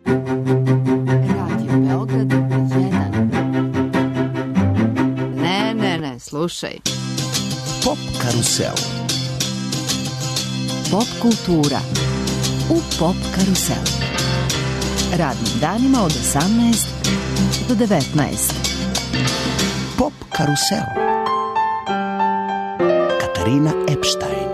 Radio Beograd 1. Ne, slušaj. Pop karusel. Pop kultura u Pop karuselu. Radnim danima od 18 do 19. Pop karusel. Katarina Epstein.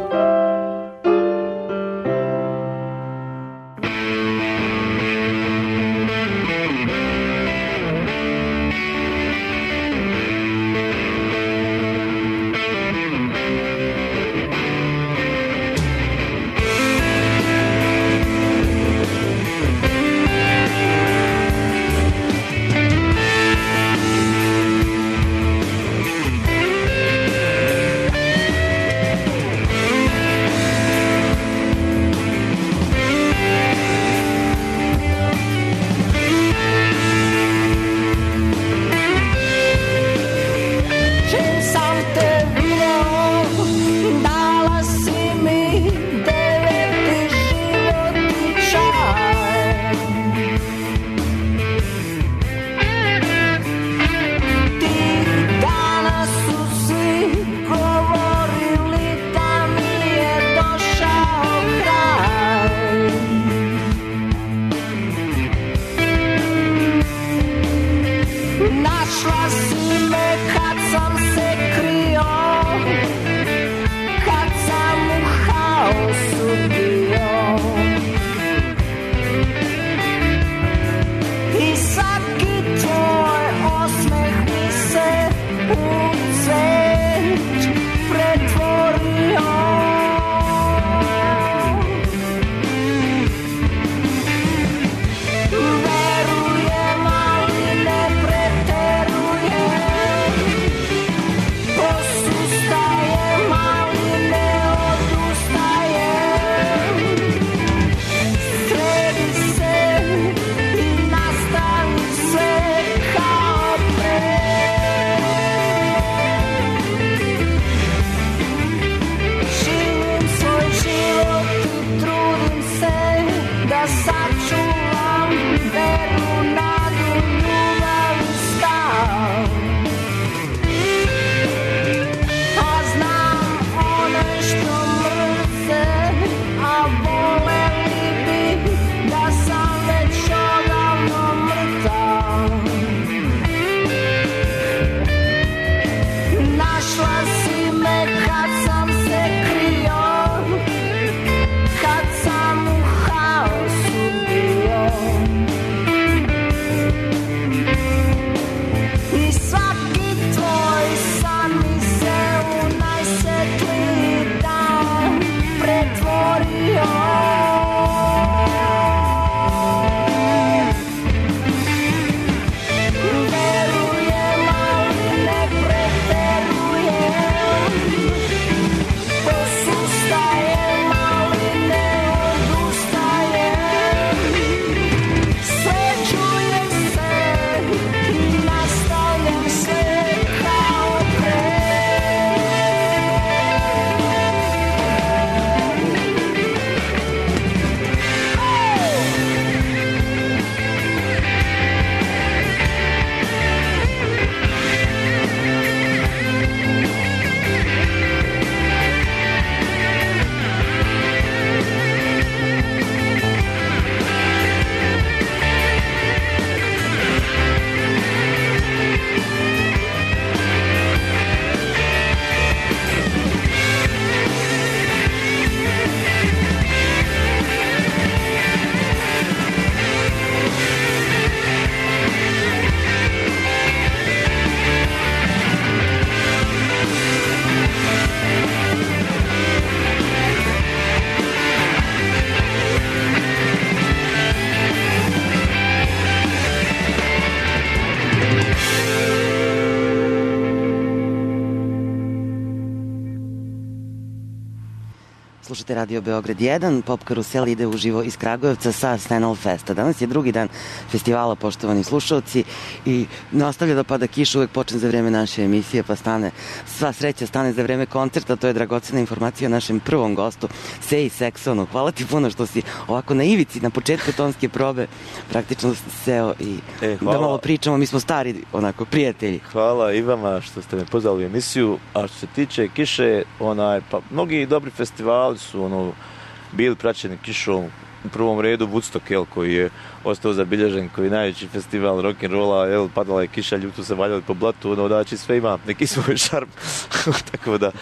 Slušate Radio Beograd 1, Pop Karusel ide uživo iz Kragujevca sa Stenal Festa. Danas je drugi dan festivala, poštovani slušalci, i nastavlja da pada kiša, uvek počne za vreme naše emisije, pa stane, sva sreća stane za vreme koncerta. To je dragocena informacija o našem prvom gostu, Seji Seksonu. Hvala ti puno što si ovako na ivici, na početku tonske probe, praktično seo i da malo pričamo. Mi smo stari, onako, prijatelji. Hvala i vama što ste me pozvali u emisiju. A što se tiče kiše, pa mnogi dobri festivali su bili praćeni kišom. U prvom redu Woodstock, koji je ostao zabilježen, koji je najveći festival rock'n'rolla, padala je kiša, ljudi su se valjali po blatu, znači sve ima neki svoj šarm. Tako da,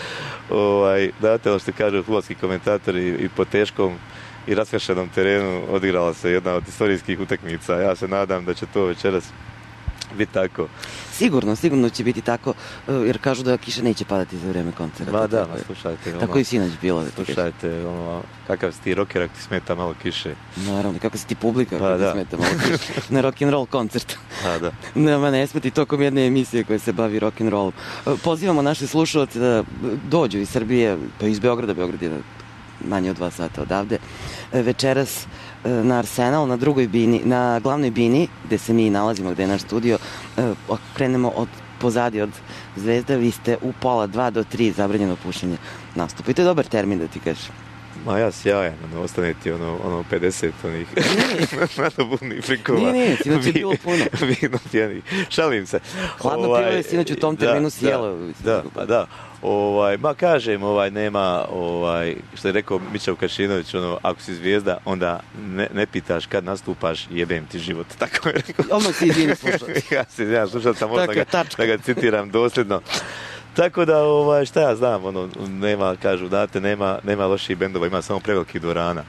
date što kažu fudbalski komentatori, i po teškom i raskršenom terenu odigrala se jedna od istorijskih utakmica. Ja se nadam da će to večeras biti tako. Sigurno će biti tako, jer kažu da kiša neće padati za vreme koncerta. Slušajte. Tako i sinoć bilo. Slušajte, kakav si ti rocker ako ti smeta malo kiše. Naravno, kako si ti publika ako ti smeta malo kiše. Na rock'n'roll koncertu. Nama ne smeti tokom jedne emisije koja se bavi rock'n'rollom. Pozivamo naše slušalce da dođu iz Srbije, pa iz Beograda. Beograd je manje od 2 sata odavde. Večeras na Arsenal, na drugoj bini, na glavnoj bini, gde se mi nalazimo, gde je naš studio. Krenemo pozadi od Zvezda, vi ste u 1:30 do 3 zabranjeno pušenje nastupa. I to je dobar termin, da ti kažeš. Ma ja sjajan, ostane ti 50 onih nadobudnih frikova. Nije, sinoć je bilo puno. Vino pjenih, šalim se. Hladno pivo je sinoć u tom terminu sjelo. Da. Ma kažem, nema, što je rekao Mića Vukašinović, ako si zvijezda, onda ne pitaš kad nastupaš, jebem ti život. Tako je rekao. Odmah si izvini slušalac. Ja se izvinjam slušalca, možda da ga citiram dosljedno. Tako da, šta ja znam, nema, kažu, nema loših bendova, ima samo prevelikih dvorana.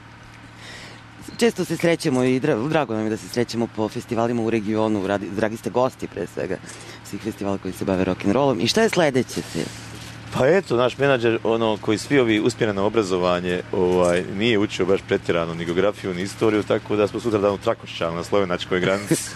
Često se srećemo i drago nam je da se srećemo po festivalima u regionu, dragi ste gosti pre svega svih festivala koji se bave rock'n'rollom. I šta je sledeće se? Pa eto, naš menadžer, koji svi ovi uspjereno obrazovanje, nije učio baš pretjerano ni geografiju, ni istoriju, tako da smo sutra dan u Trakošćanu na slovenačkoj granici.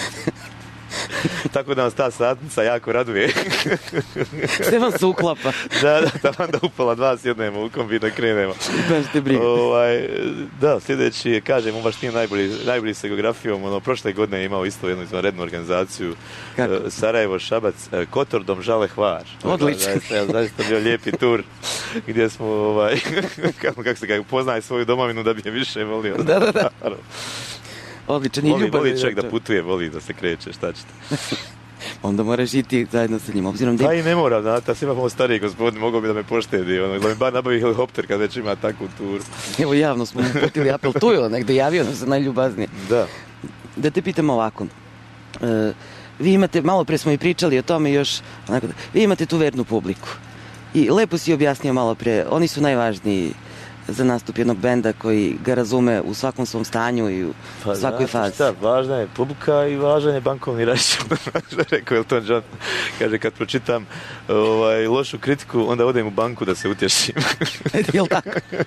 Tako da nas ta satnica jako raduje. Sve vam se uklapa. Da upala 2 sjednemo u kombi da krenemo. Baš te briga. Sljedeći je, kažem, baš tim najbolji sa geografijom. Prošle godine je imao isto jednu izvanrednu organizaciju. Sarajevo, Šabac, Kotordom, Žale, Hvar. Odlično. Zaista bio lijepi tur gdje smo, kako se kaže, upoznaje svoju domovinu da bi je više volio. Da. Odličan i ljubav. Voli čovjek da putuje, voli da se kreće, šta ćete? Onda moraš iti zajedno sa njim, obzirom da... Pa i ne moram, znate, svi imamo stariji gospodin, mogo bi da me poštedi, da mi bar nabavi helikopter kad već ima takvu turu. Evo, javno smo uputili apel, tu je negde javio nam se najljubaznije. Da te pitam ovako, vi imate, malo pre smo i pričali o tome još, vi imate tu vernu publiku i lepo si objasnio malo pre, oni su najvažniji za nastup jednog benda koji ga razume u svakom svom stanju i u svakoj fazi. Šta, važna je publika i važan je bankovni račun. Rekao Elton John. Kaže, kad pročitam lošu kritiku, onda odem u banku da se utješim. Jel' tako?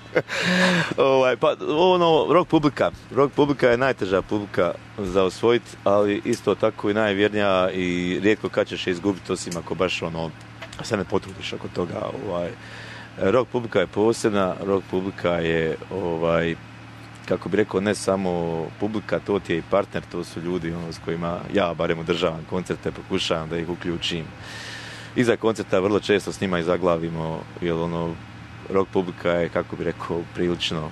Rock publika je najteža publika za osvojiti, ali isto tako i najvjernija i rijetko kad ćeš je izgubiti, osim ako baš sve ne potrudiš oko toga. Rock publika je posebna, rock publika je, kako bi rekao, ne samo publika, to ti je i partner, to su ljudi s kojima ja barem održavam koncerte, pokušavam da ih uključim. Iza koncerta vrlo često s njima i zaglavimo, jer rock publika je, kako bi rekao, prilično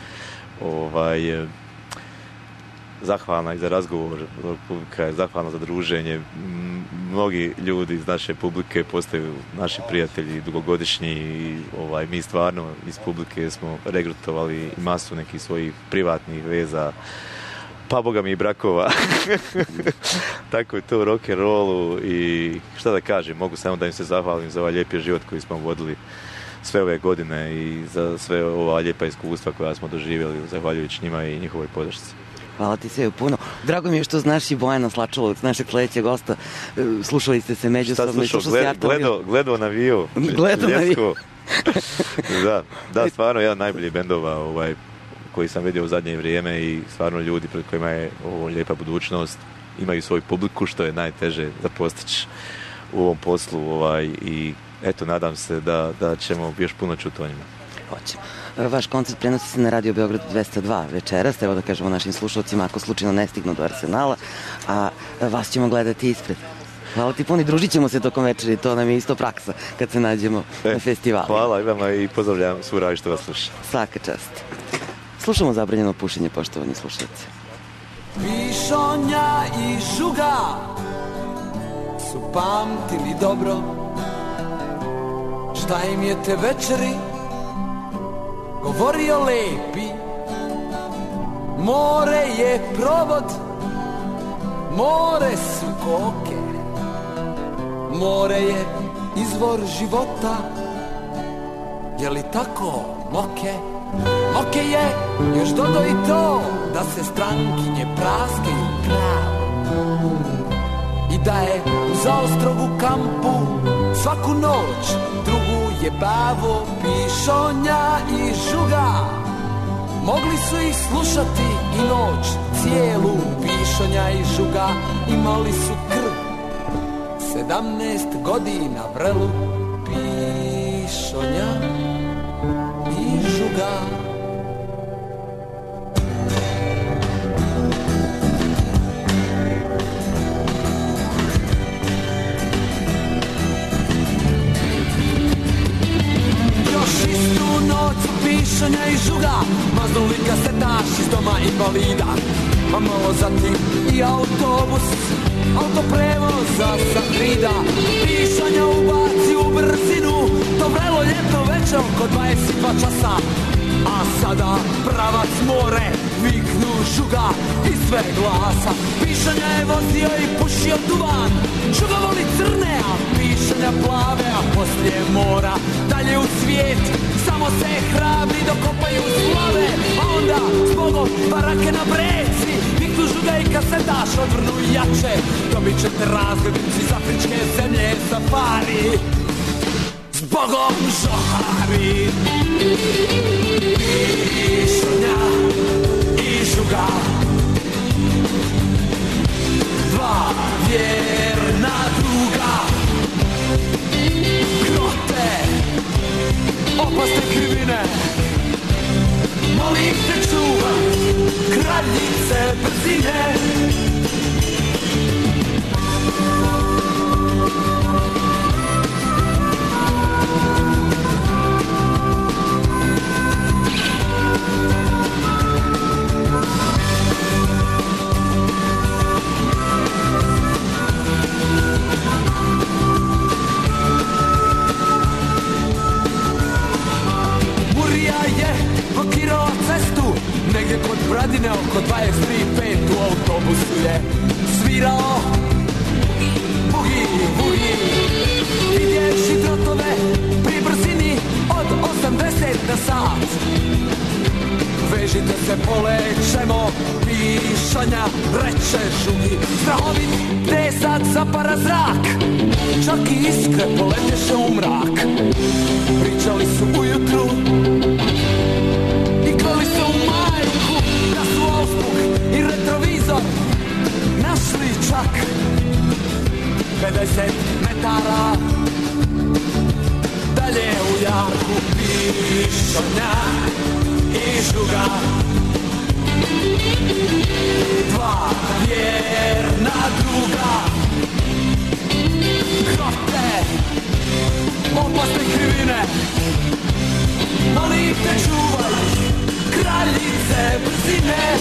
zahvalna i za razgovor, rock publika je zahvalna za druženje. Mnogi ljudi iz naše publike postaju naši prijatelji dugogodišnji i mi stvarno iz publike smo regrutovali masu nekih svojih privatnih veza, pa boga mi i brakova. Tako je to u rock'n'rollu i šta da kažem, mogu samo da im se zahvalim za ovaj lijepi život koji smo vodili sve ove godine i za sve ova lijepa iskustva koja smo doživjeli zahvaljujući njima i njihovoj podršci. Hvala ti sve puno. Drago mi je što znaš i Bojana Slačalovac, našeg sledećeg gosta. Slušali ste se međusobno. Šta slušao? Gledao na Viju. Gledao na Viju. Da, stvarno jedan najbolji bendova koji sam vidio u zadnje vrijeme i stvarno ljudi pred kojima je ovo lijepa budućnost. Imaju svoju publiku, što je najteže za postići u ovom poslu i eto, nadam se da ćemo još puno čuti o njima. Hoćemo. Vaš koncert prenosi se na Radio Beograd 202 večeras, evo da kažemo našim slušalcima ako slučajno ne stignu do Arsenala, a vas ćemo gledati ispred. Hvala ti puno i družit ćemo se tokom večeri, to nam je isto praksa kad se nađemo na festivalu. Hvala i vama i pozdravljam svu radi što vas sluša. Svaka čast. Slušamo Zabranjeno pušenje, poštovani slušalci. Pišonja i žuga su pamtili dobro šta im je te večeri govorio lepi. More je provod, more su koke, more je izvor života, je li tako, moke? Moke je, još dodo i to, da se strankinje praskaju pravo i da je u zaostrogu kampu svaku noć drugu jebavo. Pišonja i žuga mogli su ih slušati i noć cijelu. Pišonja i žuga imali su krv 17 godina vrelu. Pišonja i žuga. Još istu noć pišonja i žuga maznuli kasetaš iz doma invalida, a malo zatim i autobus, autoprevoza sa Hrida. Pišonja ubaci u brzinu, to vrelo ljetno večer oko 22 časa, a sada pravac more, viknu žuga i sve glasa. Pišonja je vozio i pušio duvan, žuga voli crne, a pišonja plave, a poslije mora dalje u svijet. Samo se hrabri dokopaju slave, a onda zbogom barake na breci, viknu žuga i kasetaš odvrnu jače. Dobit ćete razglednici iz afričke zemlje safari, zbogom žohari. Pišonja i žuga, dva vjerna druga, grote, opasne krivine, molim te čuvaj, kraljice brzine. Blokirao cestu negdje kod Bradine oko 23.5 u autobusu je svirao bugi, bugi. Vidjevši drotove pri brzini od 80 na sat, vežite se, polećemo. Pišonja reče žugi, strahovit tesak zapara zrak, čak i iskre poletješe u mrak. Pričali su ujutru i klali se u majku, da su auspuh i retrovizor našli čak 50 metara dalje u jarku. Pišonja i žuga, dva vjerna druga, grote, opasne krivine, molim te čuvaj, kraljice brzine.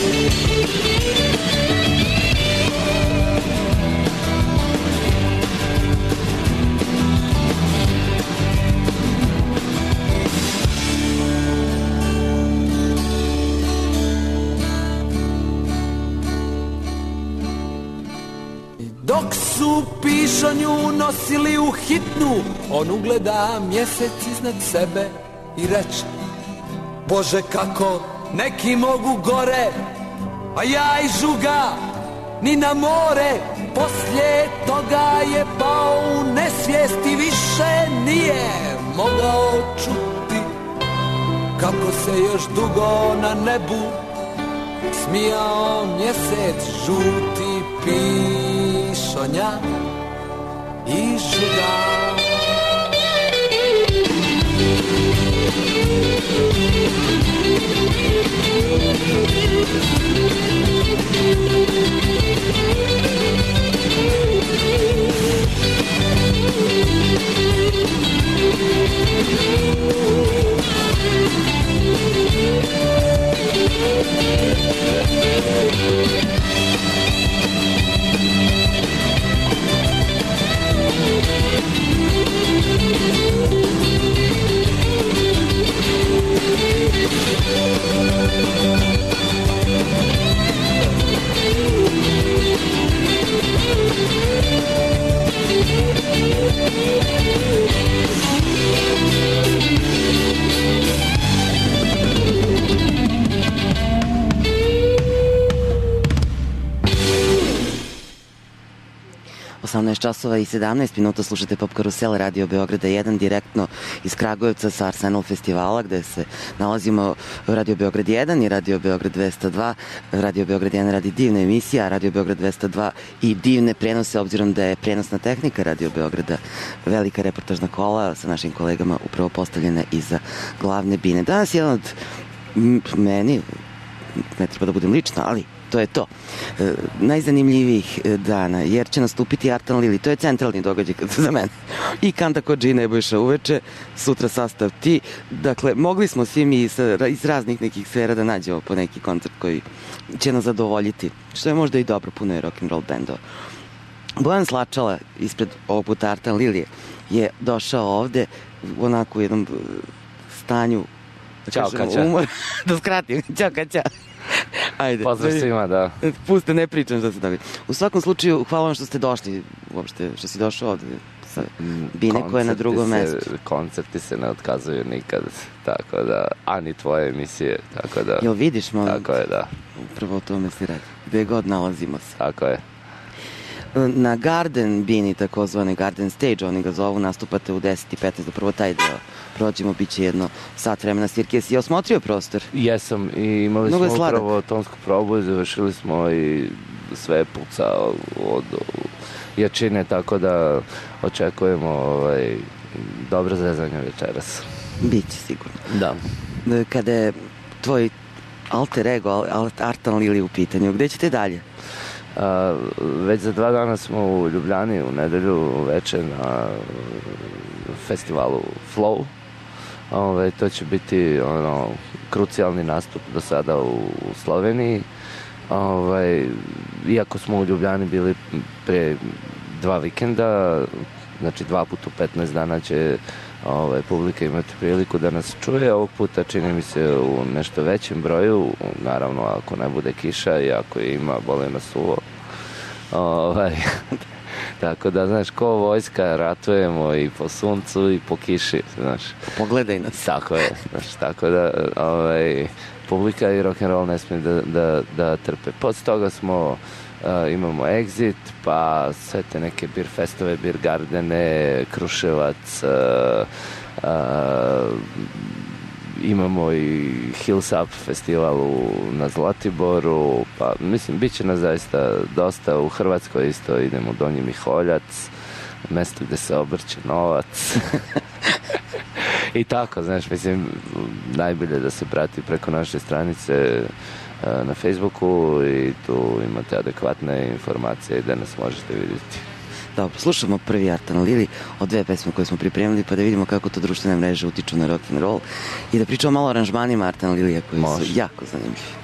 Dok su pišonju nosili u hitnu, on ugleda mjesec iznad sebe i reče: Bože, kako neki mogu gore, a ja i žuga ni na more. Poslije toga je pao u nesvijest i više nije mogao čuti kako se još dugo na nebu smijao mjesec žuti. Pišonja i žuga. Časova i 17 minuta slušate Pop Karusel Radio Beograda 1 direktno iz Kragujevca sa Arsenal festivala gde se nalazimo Radio Beograd 1 i Radio Beograd 202. Radio Beograd 1 radi divne emisije, a Radio Beograd 202 i divne prenose obzirom da je prenosna tehnika Radio Beograda velika reportažna kola sa našim kolegama upravo postavljena iza glavne bine. Danas je jedan od meni, ne treba da budem lična, ali to je to. Najzanimljivijih dana, jer će nastupiti Artan Lili, to je centralni događaj za mene. I Kanta Kodži i Nebojša uveče, sutra sastav ti. Dakle, mogli smo svi mi iz raznih nekih sfera da nađemo po neki koncert koji će nas zadovoljiti, što je možda i dobro, puno je rock'n'roll bendova. Bojan Slačala, ispred ovog puta Artan Lili, je došao ovde u onako jednom stanju Ćao Kaća. Da skratim, ćao Kaća. Ajde. Pozdrav svima, da. Puste, ne pričam šta se događa. U svakom slučaju, hvala vam što ste došli, uopšte, što si došao ovde sa Bine koja je na drugom mestu. Koncerti se ne otkazuju nikad, tako da, a ni tvoje emisije, tako da... Jel vidiš, molim? Tako je, da. Upravo o tome se radi. Gde god nalazimo se. Tako je. Na Garden Bini, takozvane Garden Stage, oni ga zovu, nastupate u 10:15, da prvo taj deo prođemo, bit će jedno sat vremena svirke. Si osmotrio prostor? Jesam, i imali smo upravo tonsku probu i završili smo i sve puca od jačine, tako da očekujemo dobro zezanje večeras. Biće sigurno. Da. Kada je tvoj alter ego, Artan Lili u pitanju, gde ćete dalje? Već za 2 dana smo u Ljubljani u nedelju veče na festivalu Flow. To će biti krucijalni nastup do sada u Sloveniji. Iako smo u Ljubljani bili pre 2 vikenda, znači 2 puta u 15 dana će publika imati priliku da nas čuje. Ovog puta čini mi se u nešto većem broju, naravno ako ne bude kiša i ako ima, boli nas suvo. Tako da, znaš, ko vojska ratujemo i po suncu i po kiši, znaš. Pogledaj nas. Tako je, znaš, tako da publika i rock'n'roll ne smije da trpe. Posle toga imamo Exit, pa sve te neke beer festove, beer gardene, Kruševac, imamo i Hills Up festival na Zlatiboru, pa mislim, bit će nas zaista dosta. U Hrvatskoj isto idemo u Donji Miholjac, mesto gde se obrće novac. I tako, znaš, mislim, najbolje da se prati preko naše stranice na Facebooku i tu imate adekvatne informacije gde nas možete vidjeti. Dobro, slušamo prvi Artan Lili od 2 pesme koje smo pripremili, pa da vidimo kako to društvene mreže utiču na rock'n'roll i da pričamo malo o aranžmanima Artan Lilija koji su jako zanimljivi.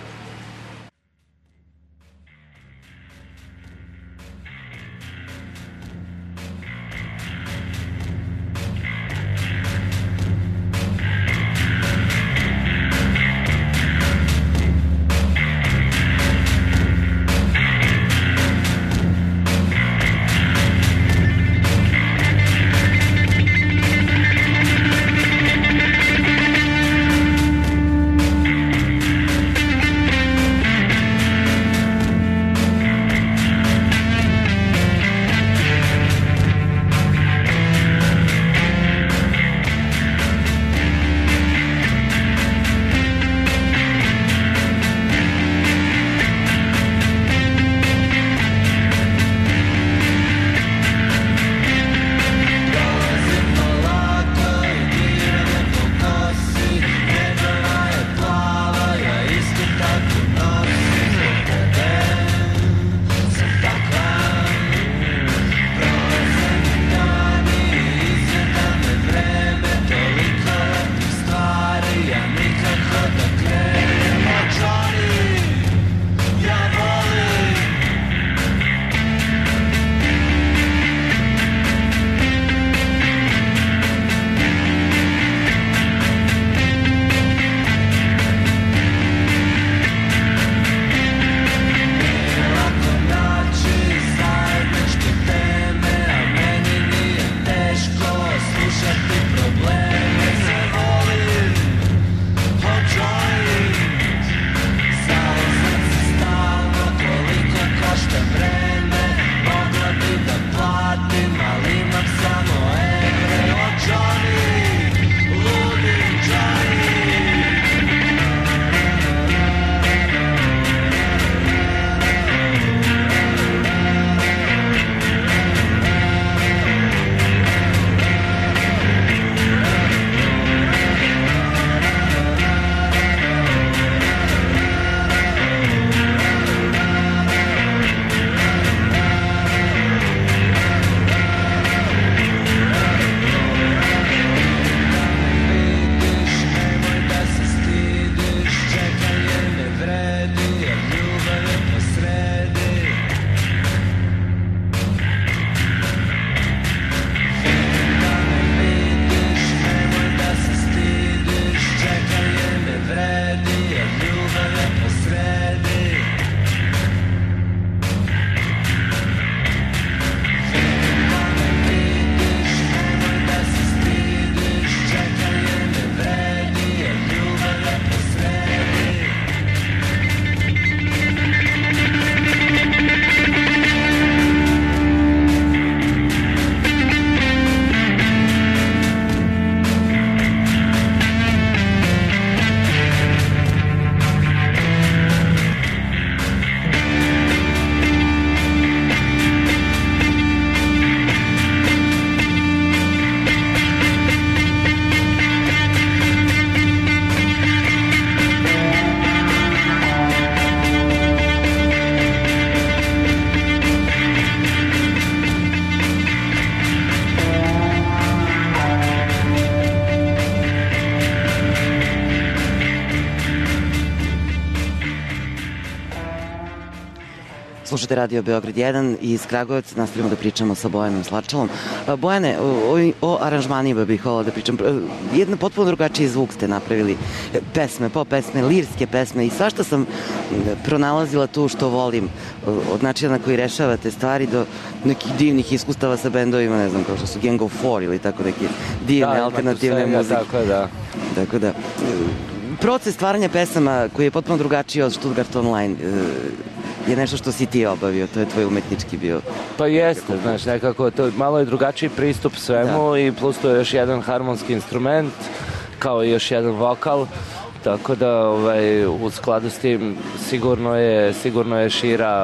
Slušate Radio Beograd 1 i iz Kragujevca nastavljamo da pričamo sa Bojanom Slačalom. Bojane, o aranžmanima bih volila da pričam. Jedan potpuno drugačiji zvuk ste napravili. Pesme, pop pesme, lirske pesme i svašta sam pronalazila tu što volim. Od načina na koji rešavate stvari do nekih divnih iskustava sa bendovima, ne znam, kao što su Gang of Four ili tako neke divne alternativne muzike. Tako da. Proces stvaranja pesama koji je potpuno drugačiji od Stuttgart Online je nešto što si ti obavio, to je tvoj umetnički bio. Pa jeste, znaš, nekako to malo je drugačiji pristup svemu i plus to je još jedan harmonski instrument, kao i još jedan vokal, tako da u skladu s tim sigurno je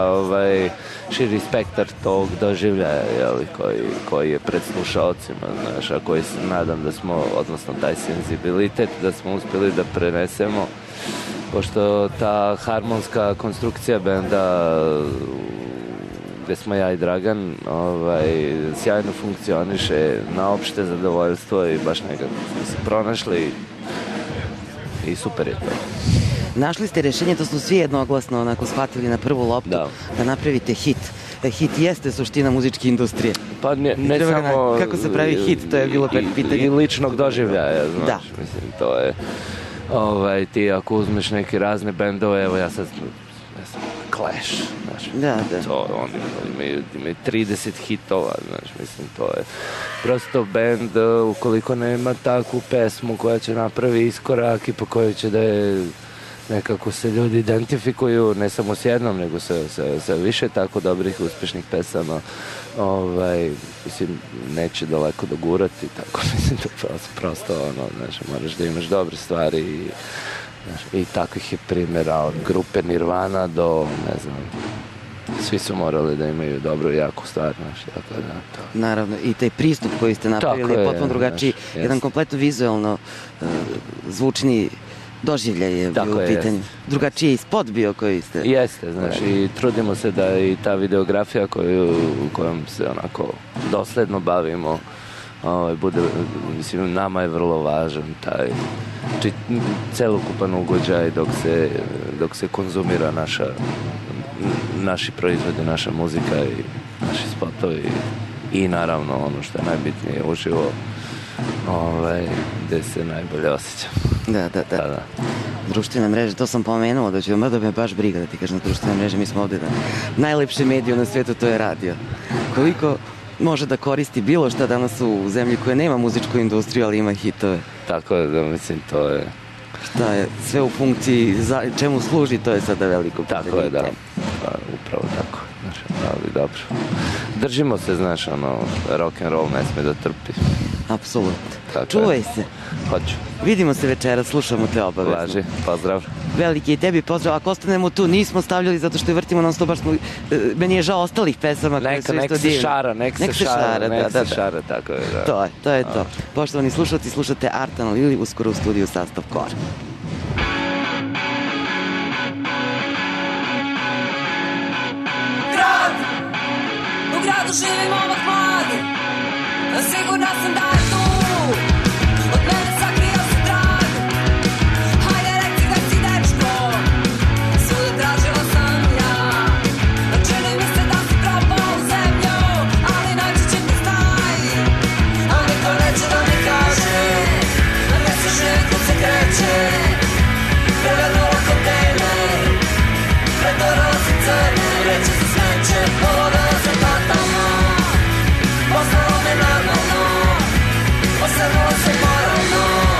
širi spektar tog doživljaja, koji je pred slušaocima, znaš, a koji se nadam da smo, odnosno taj senzibilitet da smo uspjeli da prenesemo, pošto ta harmonska konstrukcija benda gde smo ja i Dragan sjajno funkcioniše na opšte zadovoljstvo i baš nekako smo se pronašli i super je to. Našli ste rešenje, to smo svi jednoglasno onako shvatili na prvu loptu, da napravite hit. Hit jeste suština muzičke industrije. Pa ne samo... Kako se pravi hit, to je bilo pitanje. I ličnog doživljaja, znaš, mislim, to je... ti ako uzmeš neke razne bendove, evo ja sad Clash, znaš, to oni imaju 30 hitova, znaš, mislim, to je prosto bend ukoliko nema takvu pesmu koja će napravi iskorak i po kojoj će da je nekako se ljudi identifikuju ne samo s jednom, nego sa više tako dobrih, uspešnih pesama, mislim, neće daleko dogurati, tako, mislim, to prosto, znaš, moraš da imaš dobre stvari i takvih je primjera od grupe Nirvana do, ne znam, svi su morali da imaju dobru i jaku stvar, znaš, tako da to... Naravno, i taj pristup koji ste napravili je potpuno drugačiji, jedan kompletno vizualno zvučni doživljaj je bio u pitanju. Drugačiji je spot bio koji ste... Jeste, znaš, i trudimo se da i ta videografija kojom se onako dosledno bavimo bude, mislim, nama je vrlo važan taj celokupan ugođaj dok se konzumira naši proizvodi, naša muzika i naši spotovi i naravno ono što je najbitnije uživo, gde se najbolje osjećam. Da. Društvene mreže, to sam pomenuo da ću, mada me baš briga da ti kažem, društvene mreže, mi smo ovde na najlepše mediju na svijetu, to je radio. Koliko može da koristi bilo šta danas u zemlji koja nema muzičku industriju, ali ima hitove. Tako da, mislim, to je... Šta je sve u funkciji, čemu služi, to je sada veliko pitanje. Tako je, da. Upravo tako. Znaš, ali dobro. Držimo se, znaš, rock and roll ne sme da trpi. Apsolutno. Čuvaj se. Hoću. Vidimo se večeras, slušamo te obavezno. Važi, pozdrav. Veliki i tebi pozdrav. Ako ostanemo tu, nismo stavljali zato što je vrtimo non stop, baš smo... Meni je žao ostalih pesama koje su isto divne. Nek se šara, tako je, da. To je to. Poštovani slušalci, slušate Artan Lili, uskoro u studiju sastav Kor. U gradu živim ovak mlad, sigurna sam da je tu, od mene sakrio se trag. Hajde reci da si dečko, svuda tražila sam ja. Čini mi se da si propao u zemlju, ali naći će te znaj. A niko neće da mi kaže, ne se živi kud se kreće. Prevrnula kontejner, pretvorila se crne, reći se smeće, polagala se tatama. Postalo me normalno, osvrnula se moralno.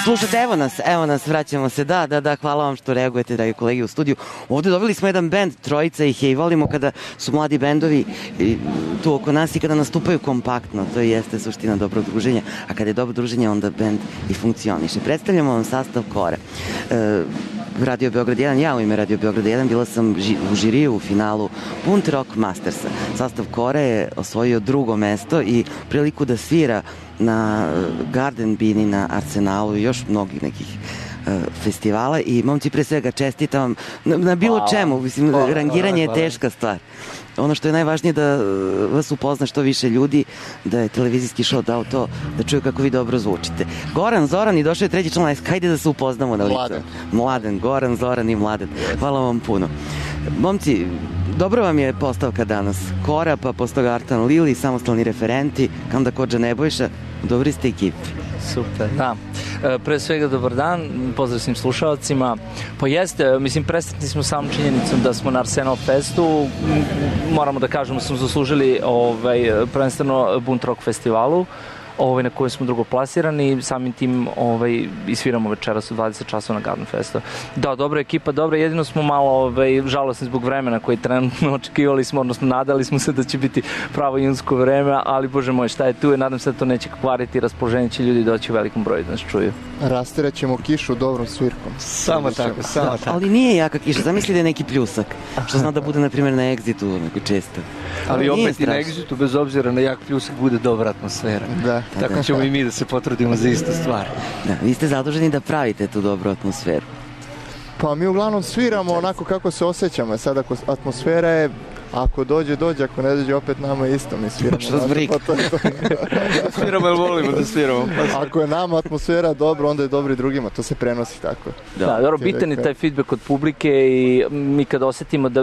Slušajte, evo nas, vraćamo se, da, hvala vam što reagujete, dragi kolegi u studiju. Ovde dobili smo jedan bend, trojica ih je i volimo kada su mladi bendovi tu oko nas i kada nastupaju kompaktno, to jeste suština dobrog druženja, a kada je dobro druženje, onda bend i funkcioniše. Predstavljamo vam sastav Kore. Radio Beograd 1, ja u ime Radio Beograd 1 bila sam u žiriju u finalu Punt Rock Mastersa. Sastav Kore je osvojio 2. mesto i priliku da svira na Garden Bini, na Arsenalu i još mnogih nekih festivala i momci pre svega čestitam na bilo čemu, mislim, rangiranje je teška stvar. Ono što je najvažnije da vas upozna što više ljudi, da je televizijski show dao to, da čuju kako vi dobro zvučite. Goran, Zoran i došao je treći član, hajde da se upoznamo na licu. Mladen, Goran, Zoran i Mladen. Hvala vam puno. Momci, dobro vam je postavka danas. Kora, pa posto toga Artan Lili, samostalni referenti, Kanda Kodža Nebojša, dobri ste ekipi. Super, da. Pre svega dobar dan, pozdrav svim slušalcima. Pa jeste, mislim, presretni smo samom činjenicom da smo na Arsenal Festu. Moramo da kažemo da smo zaslužili prvenstveno Bunt Rock festivalu, na kojoj smo drugoplasirani, samim tim isviramo večeras u 20 časova na Garden Festu. Da, dobra ekipa, dobra, jedino smo malo žalosni zbog vremena koji trenutno očekivali smo, odnosno nadali smo se da će biti pravo junsko vreme, ali bože moj, šta je tu, nadam se da to neće kvariti, raspoloženje će ljudi doći u velikom broju da nas čuju. Rasterećemo kišu dobrom svirkom. Samo tako. Ali nije jaka kiša, zamisli da je neki pljusak, što zna da bude, na primjer, na Exitu, neko često. Ali opet i na Exitu, bez obzira na jak pljusak, bude dobra atmosfera. Da. Tako ćemo i mi da se potrudimo za istu stvar. Da, vi ste zaduženi da pravite tu dobru atmosferu. Pa mi uglavnom sviramo onako kako se osjećamo. Sad ako atmosfera je, ako dođe, ako ne dođe, opet nama isto, mi sviramo. Što zbrik? Sviramo jer volimo da sviramo. Ako je nama atmosfera dobro, onda je dobro i drugima, to se prenosi tako. Da, dobro, bitan je taj feedback od publike i mi kad osetimo da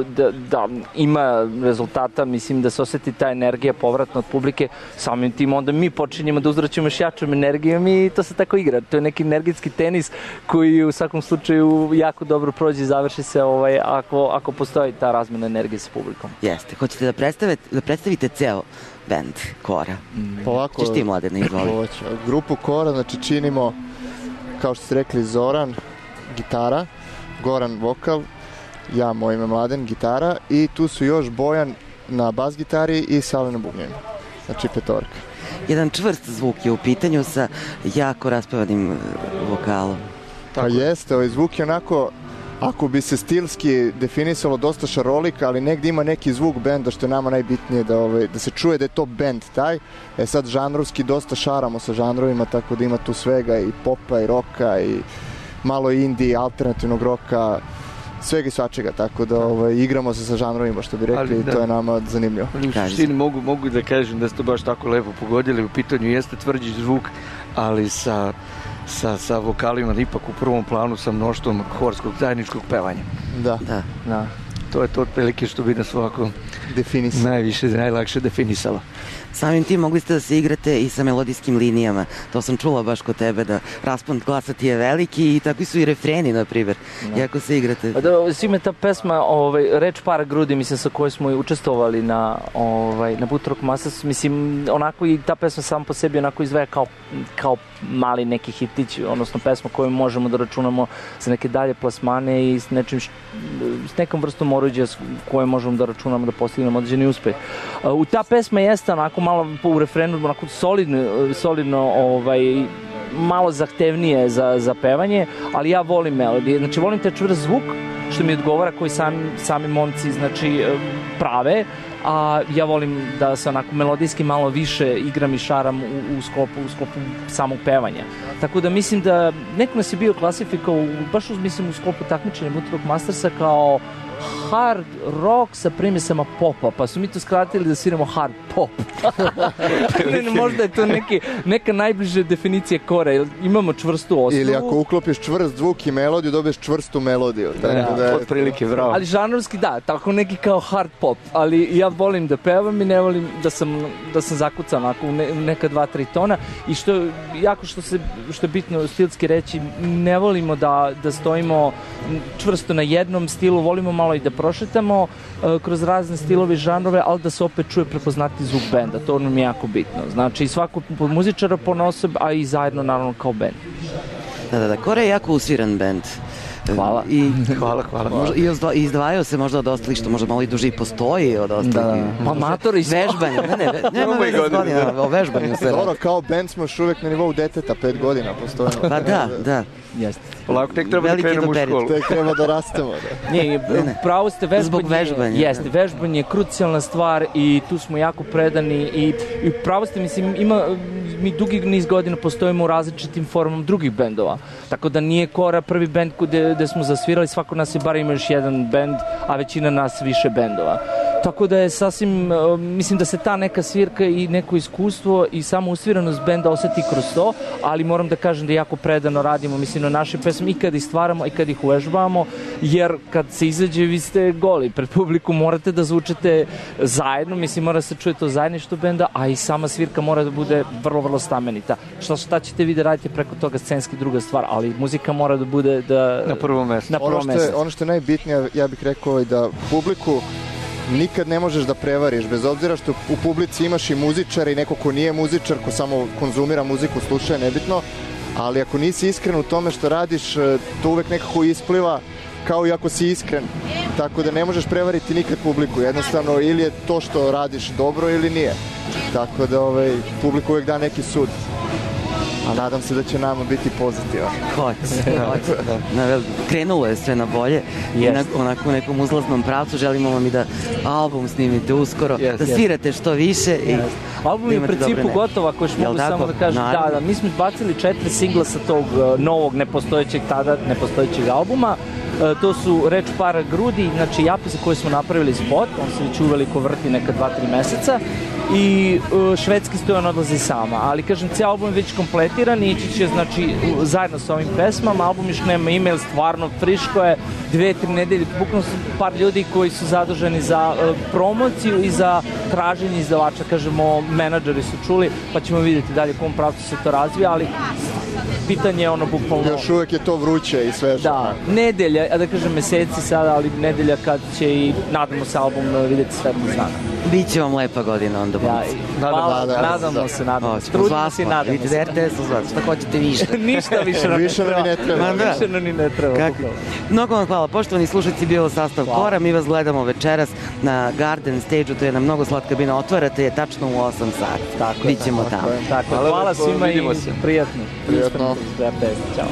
ima rezultata, mislim da se oseti ta energija povratna od publike, samim tim onda mi počinjemo da uzvraćamo još jačom energijom i to se tako igra. To je neki energetski tenis koji u svakom slučaju jako dobro prođe i završi se ako postoji ta razmena energije sa publikom. Jeste. Hoćete da predstavite ceo band Kora? Ovako, ćeš ti, Mladene, izvoli. Grupu Kora, znači činimo, kao što ste rekli, Zoran, gitara, Goran, vokal, ja, moj ime Mladen, gitara i tu su još Bojan na bas gitari i Sale na bubnjima. Znači petorka. Jedan čvrst zvuk je u pitanju sa jako raspevanim vokalom. Pa jeste, ovaj zvuk je onako, ako bi se stilski definisalo, dosta šarolik, ali negdje ima neki zvuk benda, što je nama najbitnije da se čuje da je to bend taj. Sad žanrovski dosta šaramo sa žanrovima, tako da ima tu svega i popa i roka i malo indie, alternativnog roka, svega i svačega, tako da igramo se sa žanrovima, što bi rekli, i to je nama zanimljivo. U suštini mogu da kažem da ste baš tako lepo pogodili, u pitanju jeste tvrđi zvuk, ali sa vokalima ipak u prvom planu sa mnoštvom horskog zajedničkog pevanja. Da. To je to otprilike što bi nas ovako najlakše definisalo. Samim tim mogli ste da se igrate i sa melodijskim linijama. To sam čula baš kod tebe, da raspon glasa ti je veliki i takvi su i refreni, na primjer, jako se igrate. Da, svime ta pesma, reč Para grudi, mislim, sa kojoj smo učestvovali na Bunt Rock Masters, mislim, onako i ta pesma sam po sebi onako izveja kao mali neki hitić, odnosno pesma koju možemo da računamo za neke dalje plasmane i s nekom vrstom oruđa koje možemo da računamo da postignemo određeni uspeh. U ta pesma jeste onako malo u refrenu, onako solidno malo zahtevnije za pevanje, ali ja volim melodije, znači volim te čvrst zvuk što mi odgovara, koji sami momci prave, a ja volim da se onako melodijski malo više igram i šaram u sklopu samog pevanja. Tako da mislim da neko nas je bio klasifikao baš u sklopu takmičenja Bunt Rock Mastersa kao hard rock sa primjesama popa, pa su mi to skratili da sviramo hard pop. Možda je to neka najbliže definicija Kore, imamo čvrstu osnovu. Ili ako uklopiš čvrst zvuk i melodiju, dobiješ čvrstu melodiju. Otprilike, bravo. Ali žanrovski da, tako neki kao hard pop, ali ja volim da pevam i ne volim da sam zakucan onako u neka 2-3 tona i što je bitno stilski reći, ne volimo da stojimo čvrsto na jednom stilu, volimo malo i da prošetamo kroz razne stilove i žanrove, ali da se opet čuje prepoznati zvuk benda, to nam je jako bitno. Znači, svako muzičara ponosob, a i zajedno naravno kao bend. Da, Kora je jako usviran bend. Hvala. Hvala. I izdvajao se možda od ostalih, što možda malo i duže i postoji od ostalih. Da. Amatori smo. Vežbanje. Nema veze s godina, o vežbanju se. Dobro, kao bend smo još uvijek na nivou deteta, 5 godina postojimo. Pa da. Jeste. Polako, tek treba da krenemo u školu. Tek treba da rastemo, da. Ne, pravo ste, vežbanje. Zbog vežbanja. Jeste, vežbanje je krucijalna stvar i tu smo jako predani i pravo ste, mislim, mi dugi niz godina postojimo u različitim formama drugih bendova. Tako da nije Kora prvi bend gde smo zasvirali, svako nas je bar ima još jedan bend, a većina nas više bendova. Tako da je sasvim, mislim da se ta neka svirka i neko iskustvo i samo usviranost benda oseti kroz to, ali moram da kažem da jako predano radimo, mislim, na naše pesme i kad ih stvaramo i kad ih uvežbavamo, jer kad se izađe vi ste goli, pred publiku morate da zvučete zajedno, mislim, mora se čuje to zajedništvo benda, a i sama svirka mora da bude vrlo, vrlo stamenita. Šta ćete vi da radite preko toga, scenski druga stvar, ali muzika mora da bude na prvom mestu. Ono što je najbitnije, ja bih rekao, da publiku nikad ne možeš da prevariš, bez obzira što u publici imaš i muzičara i neko ko nije muzičar, ko samo konzumira muziku, sluša je nebitno, ali ako nisi iskren u tome što radiš, to uvek nekako ispliva kao i ako si iskren. Tako da ne možeš prevariti nikad publiku, jednostavno ili je to što radiš dobro ili nije. Tako da publika uvek da neki sud. A nadam se da će nama biti pozitivan. Hoće. Krenulo je sve na bolje i onako u nekom uzlaznom pravcu. Želimo vam i da album snimite uskoro, da svirate što više. Album je u principu gotov, ako još mogu samo da kažem. Da, mi smo bacili 4 singla sa tog novog nepostojećeg albuma. To su Reč para grudi, znači jape za koje smo napravili spot, on se već uveliko vrti neka 2-3 meseca, i Švedski Stojan odlazi sama, ali kažem, cijel album je već kompletiran i ići će, znači, zajedno sa ovim pesmama. Album još nema email, stvarno friško je, 2-3 nedelje, bukvalno su par ljudi koji su zaduženi za promociju i za traženje izdavača, kažemo, menadžeri su čuli, pa ćemo vidjeti dalje u kom pravcu se to razvija, ali pitanje je bukvalno... Još uvijek je to vruće i sveže. Da, nedelja, da kažem meseci sada, ali nedelja kad će i, nadamo se, album vidjeti svetlo znaka. Biće vam lepa godina onda. Nadamo se. Trudimo se i nadamo se. Vidite, RTS uz vas, šta hoćete više? Ništa više nam ne treba. Više nam ni ne treba. Mnogo vam hvala. Poštovani slušalci, bio sastav Kora. Mi vas gledamo večeras na Garden Stage-u, to je jedna mnogo slatka kabina. Otvarate je tačno u 8 sati. Bićemo tamo. Hvala svima i prijatno. Prijatno. Ćao.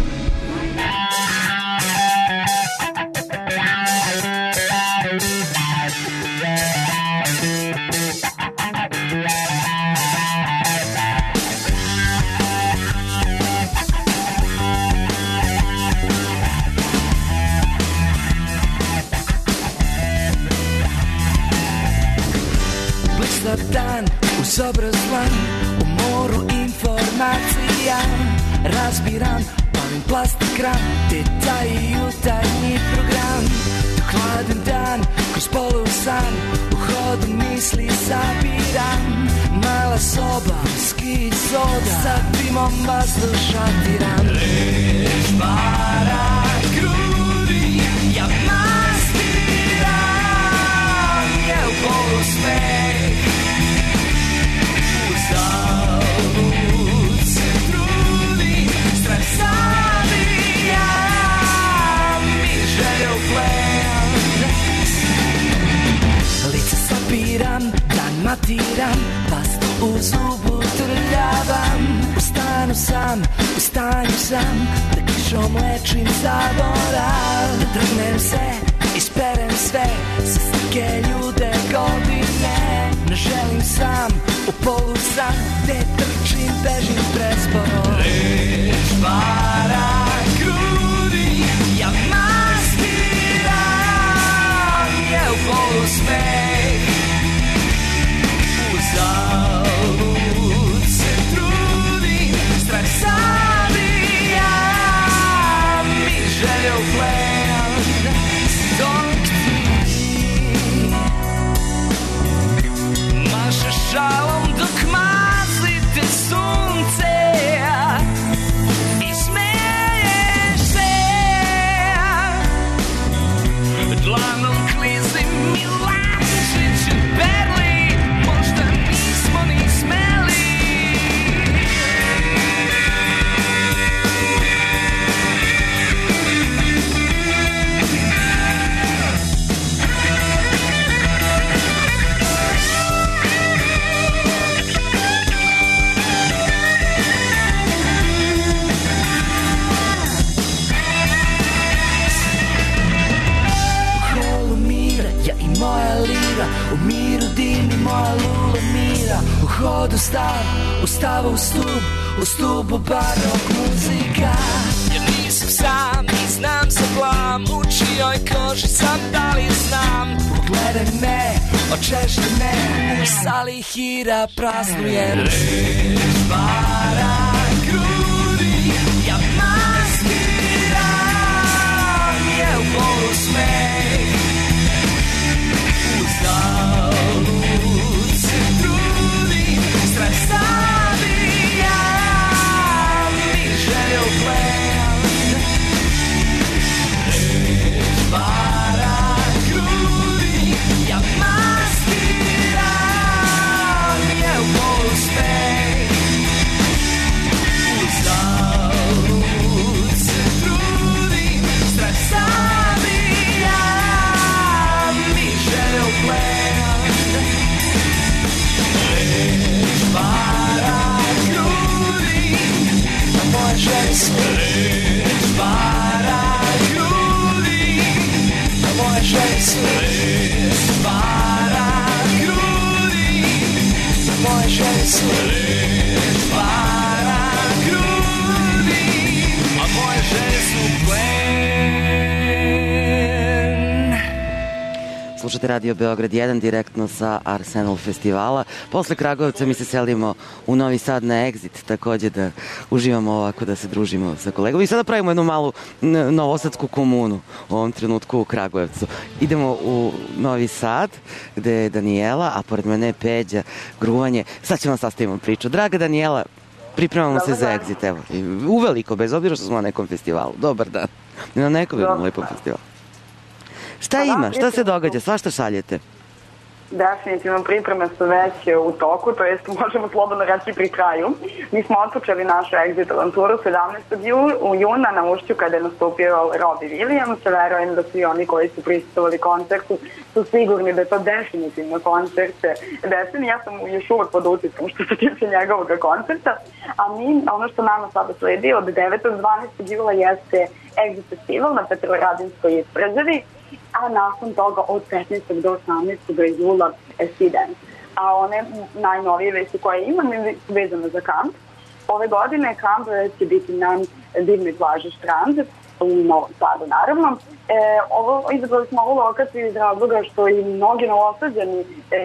Dan uz obrazlan, u moru informacija razbiram, palim plastikram, detalji jutarnji program. Dok hladan dan, kroz polusan, u hodu misli zabiram. Mala soba, skij soda, sa dimom vazduh šatiram. Reč para grudi, ja maskiram, je u polusmeh. Uzalud se trudi, strah zabijam i želje u plen. Lice sapiram, dan matiram, pastu u zubu trljavam. U stanju sam, da kišom lečim zaborav. Drgnem se, isperem sve, sa slike ljude godine. Ne želim sam, u polusan, gde trčim, bežim presporo. Reč para grudi, ja maskiram, je u polusmeh. Uzalud se trudim, strah zabijam i želje u plen. Dok mašeš šalom dok mazite sunce i smeje U miru divni moja lula mira. U hodu star, u stavu u stubu barok muzika. Ja nisam sam i znam za blam. U čijoj koži sam, da li znam. Pogledaj me, očešti me. U sali hira praznujem. Reč para grudi, ja maskiram je u polu smej. Uzalud se trudim, strah zabijam i želje u plen. Reč para grudi, ja maskiram je u polu smej. Uzalud se trudim, strah zabijam i želje u plen. Reč para grudi, a moje želje su. Reč para grudi, a moje želje su. Reč para grudi, a moje želje su. Reč para grudi, a moje želje su plen. Slušate Radio Beograd 1 direktno sa Arsenal festivala. Posle Kragujevca mi se selimo u Novi Sad na Exit, takođe da uživamo ovako, da se družimo sa kolegom. I sada pravimo jednu malu novosadsku komunu u ovom trenutku u Kragujevcu. Idemo u Novi Sad, gde je Danijela, a pored mene je Peđa, gruvanje. Sad ćemo sastavimo priču. Draga Danijela, pripremamo se za Exit, evo. Uveliko, bez obzira što smo na nekom festivalu. Dobar dan. Na nekom jednom lepom festivalu. Šta ima? Šta se događa? Svašta šaljete? Definitivno pripreme su već u toku, to jest možemo slobodno reći pri kraju. Mi smo otpočeli našu Exit avanturu 17. juna na Ušću kada je nastupio Robbie Williams. Verujem da svi oni koji su prisustvovali koncertu su sigurni da je to definitivno koncert Destiny. Ja sam još uvek pod utiskom što se tiče njegovog koncerta. A mi, ono što nama sada sledi od 9. do 12. jula jeste Exit festival na Petrovaradinskoj tvrđavi, a nakon toga od 15. do 18. jula Sea-Dance. A one najnovije vesti koje imam su vezane za kamp. Ove godine kamp će biti na divnoj plaži Štrand u Novom Sadu, naravno. Izabrali smo ovu lokaciju iz razloga što i mnogi novosađani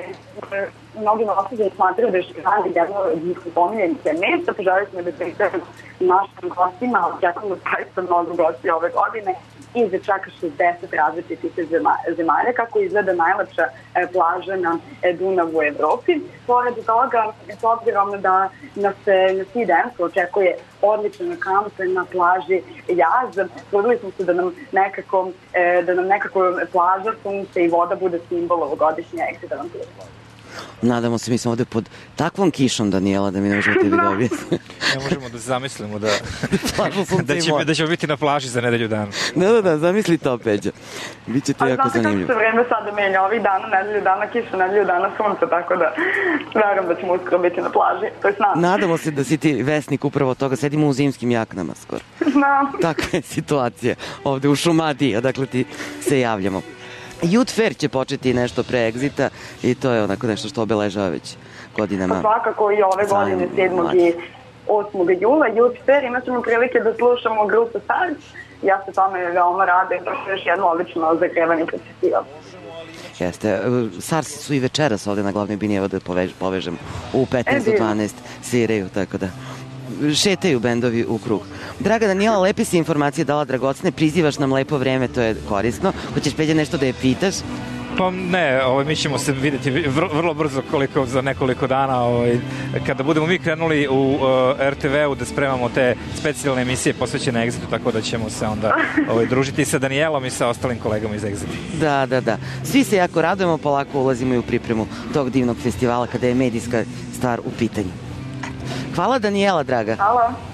smatraju da je Štrand jedno od njih pominjenih mjesta. Poželjeli smo da pristavimo našim gostima, očekujemo zaista mnogo gosti ove godine i za čak 60 različitih zemalja, kako izgleda najlepša plaža na Dunavu u Evropi. Pored toga, s obzirom da nas na Sea-Dance očekuje odličan kamp na plaži Jaz, trudili smo se da nam nekako plaža, sunce i voda bude simbol ovogodišnje Exit avanture. Nadamo se, mi smo ovde pod takvom kišom, Danijela, da mi ne možemo tebi da objasnimo. Ne možemo da zamislimo da ćemo biti na plaži za nedelju dana. Da, zamisli to, Peđa. Biće to jako zanimljivo. Znate kako se vreme sada menja, ovih dana, nedelju dana kiša, nedelju dana sunca, tako da verujem da ćemo uskoro biti na plaži. To je s nama. Nadamo se da si ti vesnik upravo toga, sedimo u zimskim jaknama skoro. Takva je situacija ovde u Šumadiji, odakle ti se javljamo. Youth Fair će početi nešto pre Exita i to je onako nešto što obeležava već godinama. Svakako i ove godine 7. i 8. jula Youth Fair imat ćemo prilike da slušamo grupu SARS. Ja se tome veoma radujem, to je još jedno odlično zagrevanje pred festival. Jeste, SARS su i večeras ovde na glavnoj bini, evo da povežem u 15 do 12 sviraju, tako da šetaju bendovi u krug. Draga Danijela, lepe si informacije dala, dragocne, prizivaš nam lepo vreme, to je korisno. Hoćeš, Peđa, nešto da je pitaš? Pa ne, mi ćemo se vidjeti vrlo brzo, koliko za nekoliko dana, kada budemo mi krenuli u RTV-u da spremamo te specijalne emisije posvećene Exitu, tako da ćemo se onda družiti sa Danijelom i sa ostalim kolegama iz Exita. Da. Svi se jako radujemo, polako ulazimo i u pripremu tog divnog festivala kada je medijska stvar u pitanju. Hvala, Danijela, draga. Hvala.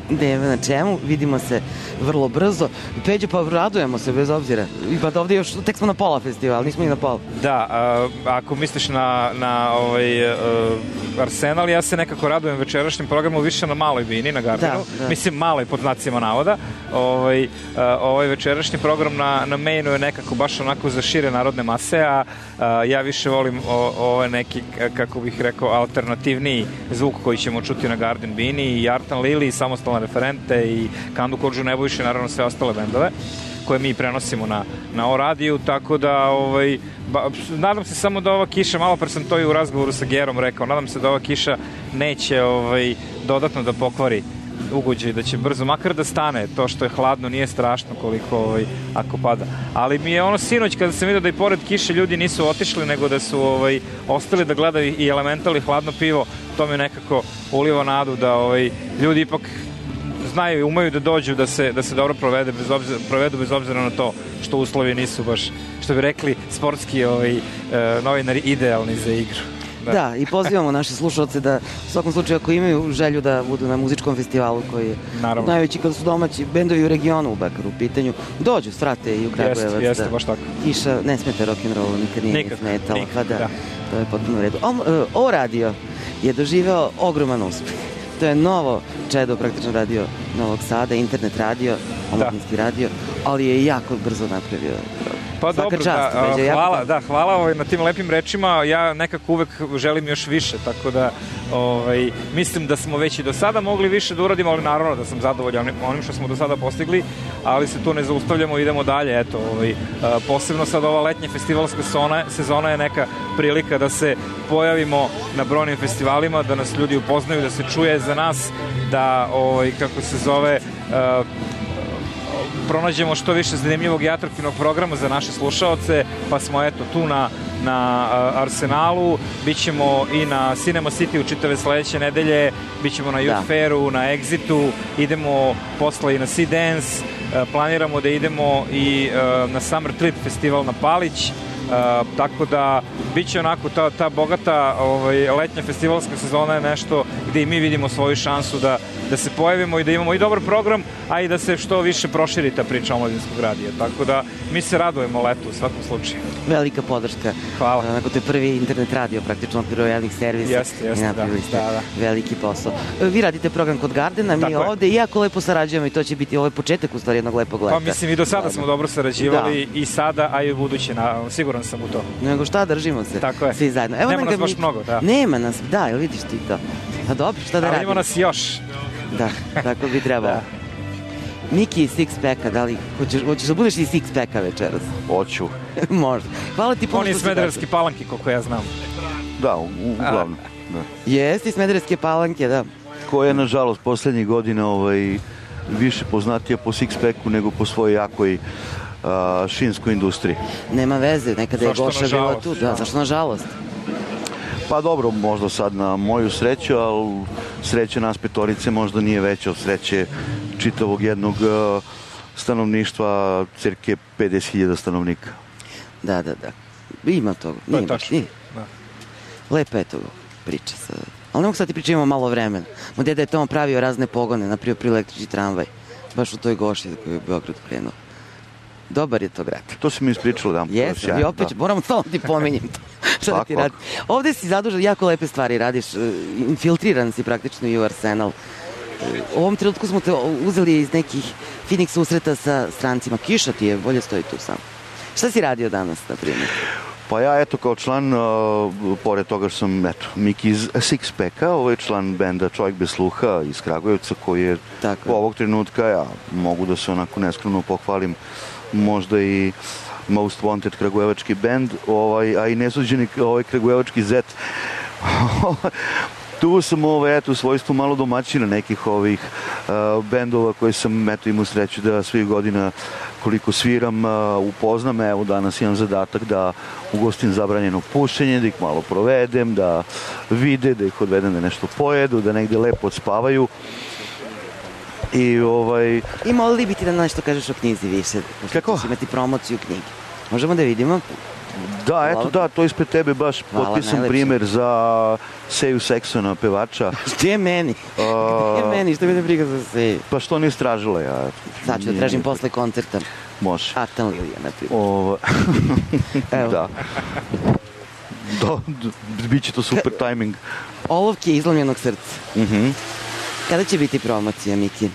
Nema na čemu, vidimo se vrlo brzo. Peđo, pa radujemo se bez obzira. Pa ovdje još, tek smo na pola festivala, nismo i na pola. Da, ako misliš na Arsenal, ja se nekako radujem večerašnjem programu više na maloj bini, na Gardenu. Da. Mislim, maloj pod znacima navoda. Ovaj večerašnji program na mainu je nekako baš onako za šire narodne mase, a ja više volim ovaj neki, kako bih rekao, alternativniji zvuk koji ćemo čuti na Garden bini, i Artan Lili, i Samostalne referente, i Kandu Kodžu Nebojše, i naravno sve ostale bendove koje mi prenosimo na O radiju, tako da nadam se samo da ova kiša, malo pre sam to i u razgovoru sa Gerom rekao, nadam se da ova kiša neće dodatno da pokvari ugođaj, da će brzo, makar da stane, to što je hladno nije strašno koliko ako pada. Ali mi je ono sinoć kada sam vidio da i pored kiše ljudi nisu otišli, nego da su ostali da gledaju i Elemental i Hladno pivo, to mi nekako uliva nadu da ljudi ipak znaju i umeju da dođu, da se dobro provedu bez obzira na to što uslovi nisu baš, što bi rekli sportski novinari, idealni za igru. Da, i pozivamo naše slušalce da u svakom slučaju ako imaju želju da budu na muzičkom festivalu koji je najveći kada su domaći bendovi u regionu u Bakaru u pitanju, dođu, strate i u Kragujevac. Jeste, baš tako. Kiša ne smete rock'n'rollu, nikad nije smetala. Pa da, to je potpuno u redu. O radio je doživeo ogroman uspeh. To je novo čedo praktično radio Novog Sada, internet radio, omladinski radio, ali je jako brzo napravio. Pa dobro, hvala na tim lepim rečima, ja nekako uvek želim još više, tako da mislim da smo već i do sada mogli više da uradimo, ali naravno da sam zadovoljan onim što smo do sada postigli, ali se tu ne zaustavljamo, idemo dalje, eto, posebno sad ova letnja festivalska sezona je neka prilika da se pojavimo na brojnim festivalima, da nas ljudi upoznaju, da se čuje za nas, da, kako se zove, pronađemo što više zanimljivog i atraktivnog programa za naše slušaoce, pa smo eto tu na Arsenalu, bit ćemo i na Cinema City u čitave sledeće nedelje, bit ćemo na Youth Fairu, na Exitu, idemo posle i na Sea Dance, planiramo da idemo i na Summer Trip festival na Palić, tako da bit će onako ta bogata letnja festivalska sezona je nešto gde i mi vidimo svoju šansu da se pojavimo i da imamo i dobar program, a i da se što više proširi ta priča omladinskog radija. Tako da mi se radujemo letu u svakom slučaju. Velika podrška. Hvala. Onako, to je prvi internet radio praktično okviru javnih servisa. Jeste, i napravili ste veliki posao. Vi radite program kod Gardena, mi ovde jako lepo sarađujemo i to će biti ovaj početak u stvari jednog lepog leta. Pa mislim i do sada smo dobro sarađivali i sada, a i u buduće, siguran sam u to. Nego šta, držimo se. Tako je. Svi zajedno. Nema nas baš mnogo, da. Nema nas, da, jel vidiš ti to? Pa dobro, šta da radimo? Ali ima nas još. Da, tako bi trebalo. Miki iz Sixpacka, da li hoćeš da budeš iz Sixpacka večeras? Hoću. Možda. Hvala ti puno. On je iz Smederevske Palanke, koliko ja znam. Da, uglavnom. Jeste iz Smederevske Palanke, da. Koja je, nažalost, poslednjih godina više poznatija po Sixpacku nego po svojoj jakoj šinskoj industriji. Nema veze, nekada je Goša bila tu. Da, zašto nažalost? Pa dobro, možda sad na moju sreću, ali sreća nas petorice možda nije veća od sreće čitavog jednog stanovništva, cirke 50.000 stanovnika. Da. Ima toga. Nije baš, nije. Lepa je to priča. Ali ne mogu sad ti pričati, imamo malo vremena. Moj deda je tamo pravio razne pogone, napravio električni tramvaj. Baš u toj Goši koji je u Beogradu krenuo. Dobar je to grad. To si mi ispričala, da. Jesam, i opet moramo stalno ti pominjem to. Šta da ti radi? Ovde si zadužen, jako lepe stvari radiš, infiltriran si praktično i u Arsenal. U ovom trenutku smo te uzeli iz nekih finih susreta sa strancima. Kiša ti je, bolje stoji tu sam. Šta si radio danas, na primjer? Pa ja, eto, kao član, pored toga što sam, Miki iz Sixpacka, ovo je član benda Čovjek bez sluha iz Kragujevca, koji je ovog trenutka, ja mogu da se onako neskromno pohvalim, možda i Most Wanted kragujevački bend, a i nesuđeni kragujevački zet. Tu sam u svojstvu malo domaćina nekih ovih bendova koji sam imao sreću da svih godina koliko sviram upoznam. Evo danas imam zadatak da ugostim zabranjeno pušenje, da ih malo provedem, da vide, da ih odvedem da nešto pojedu, da negde lepo odspavaju. I mogli bi ti da nešto kažeš o knjizi više? Kako? Ćeš imati promociju knjige. Možemo da vidimo? Da, eto da, to ispred tebe baš potpisan primjer za Seju Seksona, pevača. Gdje je meni? Gdje je meni? Što bi ne briga za Seju? Pa što nisi tražila ja? Sad ću da tražim posle koncerta. Može. Artan Lilija, na primjer. Da. Biće to super tajming. Olovke izlomljenog srca. Kada će biti promocija, Miki?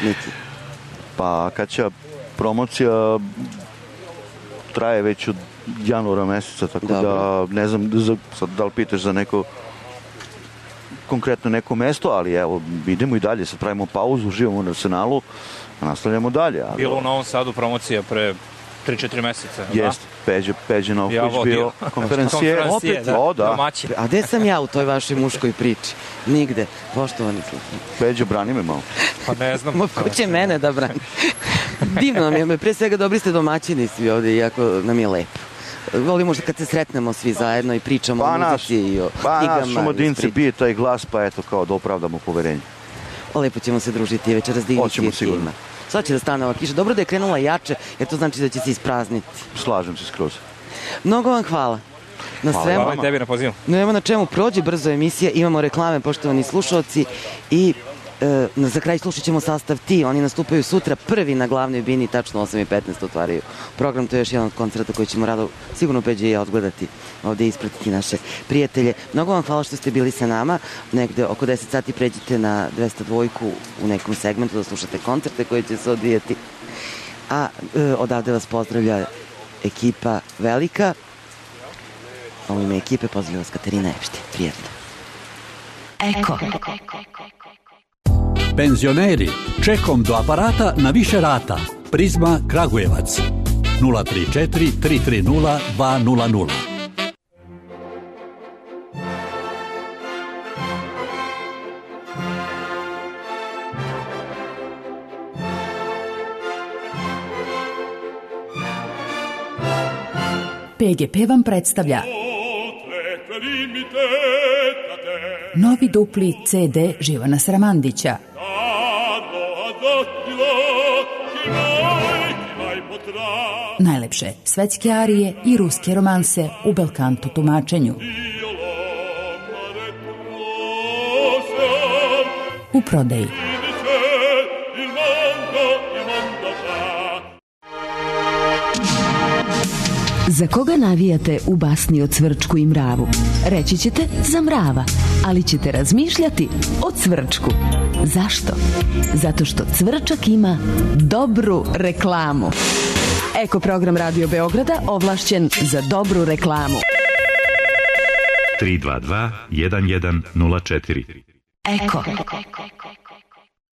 Pa kad će promocija traje već od januara meseca, tako da ne znam sad da li pitaš za neko konkretno neko mesto, ali evo idemo i dalje, sad pravimo pauzu, uživamo na Arsenalu, a nastavljamo dalje. Bilo u Novom Sadu promocija pre 3-4 meseca. Jest, Peđe Novković bio konferencije. Opet, da. A gde sam ja u toj vašoj muškoj priči? Nigde, poštovani slušaj. Peđe, brani me malo. Pa ne znam. Ko će mene da brani? Divno nam je, pre svega dobri ste domaćini svi ovdje, iako nam je lepo. Volimo što kad se sretnemo svi zajedno i pričamo o muzici i o knjigama. Pa naš Šumadince bije taj glas, pa eto kao da opravdamo poverenje. Lepo ćemo se družiti večeras divnih svjetima. Sad će da stane ova kiša. Dobro da je krenula jače, jer to znači da će se isprazniti. Slažem se skroz. Mnogo vam hvala. Na svemu. Hvala tebi na pozivu. Nema na čemu, prođe brzo emisija, imamo reklame, poštovani slušalci, i za kraj slušat ćemo sastav Ti. Oni nastupaju sutra prvi na glavnoj bini, tačno 8:15 otvaraju program. To je još jedan od koncerta koji ćemo rado sigurno Peđe i ja odgledati, ovdje ispratiti naše prijatelje. Mnogo vam hvala što ste bili sa nama. Negde oko 10 sati pređite na 202 u nekom segmentu da slušate koncerte koji će se odvijati. A odavde vas pozdravlja ekipa velika. U ime ekipe pozdravlja vas Katarina Epštin. Prijatno. Eko. Penzioneri, čekom do aparata na više rata. Prizma Kragujevac 034 330 200. PGP vam predstavlja novi dupli CD Živana Sramandića. Najlepše svetske arije i ruske romanse u belkanto tumačenju. U prodaji. Za koga navijate u basni o Cvrčku i mravu? Reći ćete za mrava, ali ćete razmišljati o Cvrčku. Zašto? Zato što Cvrčak ima dobru reklamu. Eko program Radio Beograda ovlašćen za dobru reklamu. 322 1104. Eko.